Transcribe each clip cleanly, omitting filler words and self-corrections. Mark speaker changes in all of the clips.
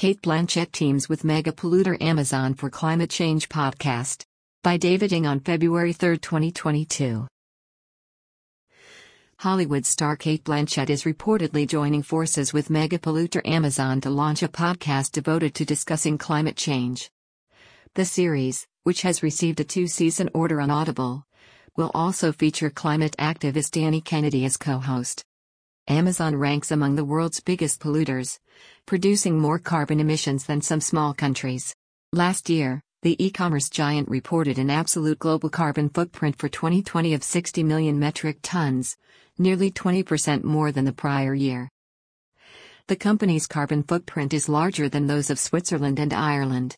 Speaker 1: Cate Blanchett teams with mega polluter Amazon for climate change podcast. By David Ng on February 3, 2022. Hollywood star Cate Blanchett is reportedly joining forces with mega polluter Amazon to launch a podcast devoted to discussing climate change. The series, which has received a 2-season order on Audible, will also feature climate activist Danny Kennedy as co-host. Amazon ranks among the world's biggest polluters, producing more carbon emissions than some small countries. Last year, the e-commerce giant reported an absolute global carbon footprint for 2020 of 60 million metric tons, nearly 20% more than the prior year. The company's carbon footprint is larger than those of Switzerland and Ireland.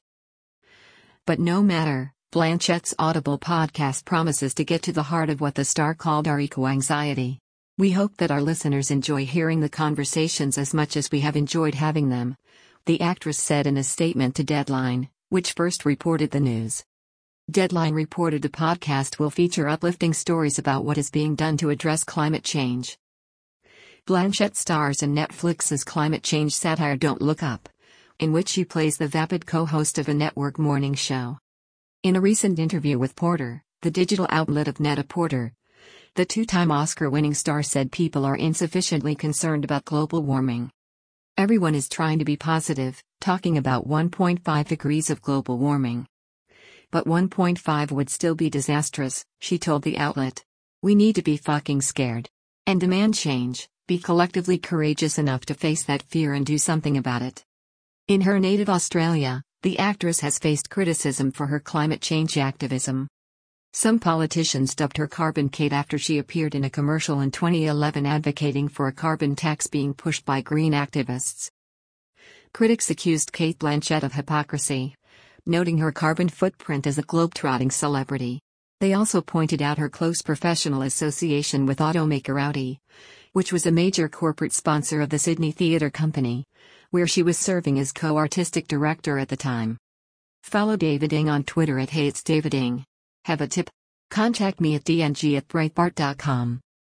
Speaker 1: But no matter, Blanchett's Audible podcast promises to get to the heart of what the star called our eco-anxiety. We hope that our listeners enjoy hearing the conversations as much as we have enjoyed having them, the actress said in a statement to Deadline, which first reported the news. Deadline reported the podcast will feature uplifting stories about what is being done to address climate change. Blanchett stars in Netflix's climate change satire Don't Look Up, in which she plays the vapid co-host of a network morning show. In a recent interview with Porter, the digital outlet of Net-a-Porter, the two-time Oscar-winning star said people are insufficiently concerned about global warming. Everyone is trying to be positive, talking about 1.5 degrees of global warming. But 1.5 would still be disastrous, she told the outlet. We need to be fucking scared. And demand change, be collectively courageous enough to face that fear and do something about it. In her native Australia, the actress has faced criticism for her climate change activism. Some politicians dubbed her Carbon Cate after she appeared in a commercial in 2011 advocating for a carbon tax being pushed by green activists. Critics accused Cate Blanchett of hypocrisy, noting her carbon footprint as a globetrotting celebrity. They also pointed out her close professional association with automaker Audi, which was a major corporate sponsor of the Sydney Theatre Company, where she was serving as co-artistic director at the time. Follow David Ng on Twitter at @HeyIt'sDavidNg. Have a tip? Contact me at dng@breitbart.com.